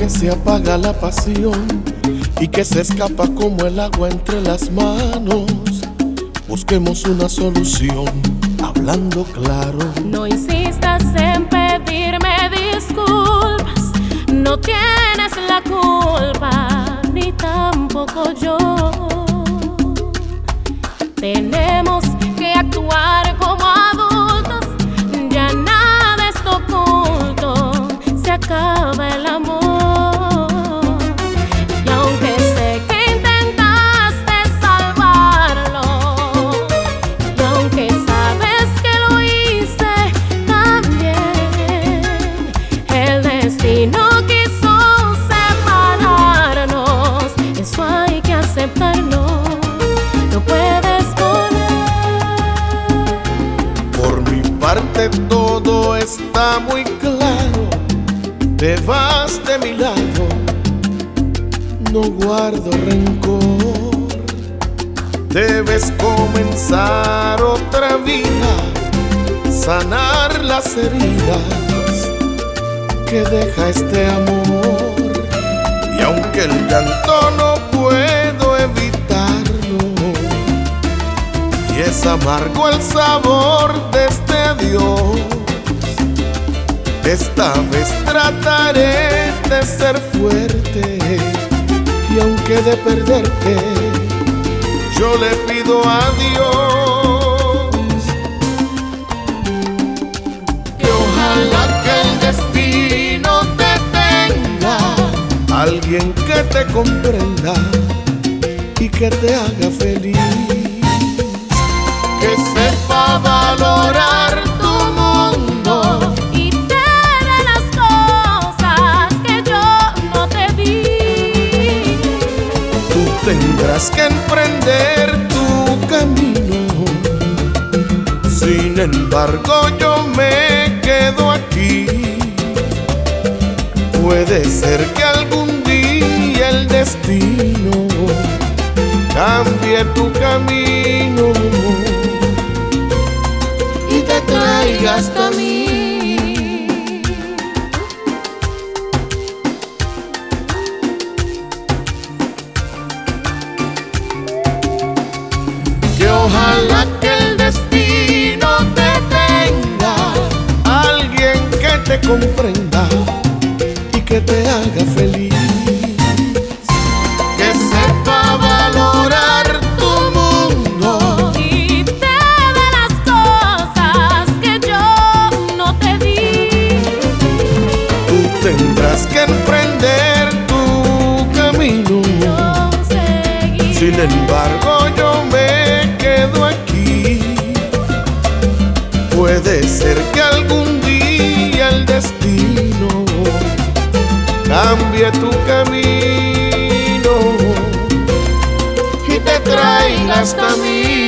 que se apaga la pasión y que se escapa como el agua entre las manos. Busquemos una solución, hablando claro. No insistas en pedirme disculpas, no tienes la culpa, ni tampoco yo. Tenemos que actuar como adultos, ya nada es oculto, se acaba el amor. Y aunque sé que intentaste salvarlo, y aunque sabes que lo hice también, el destino quiso separarnos, eso hay que aceptarlo. No puedes correr. Por mi parte todo está muy claro. Te vas de mi lado, no guardo rencor. Debes comenzar otra vida, sanar las heridas que deja este amor. Y aunque el llanto no puedo evitarlo, y es amargo el sabor de este adiós, esta vez trataré de ser fuerte, y aunque de perderte yo le pido a Dios que ojalá que el destino te tenga alguien que te comprenda y que te haga feliz, que sepa valorar tu mundo Y te dé las cosas que yo no te di. Tú tendrás que emprender tu camino, sin embargo yo me quedo aquí. Puede ser que algún día el destino cambie tu camino y te traiga hasta mí. Que ojalá que el destino te tenga alguien que te comprenda y que te haga feliz, que sepa valorar tu mundo Y te dé las cosas que yo no te di. Tú tendrás que emprender tu camino, Yo seguiré. sin embargo yo me quedo aquí. Puede ser que algún día el destino cambie tu camino y te traiga hasta mí.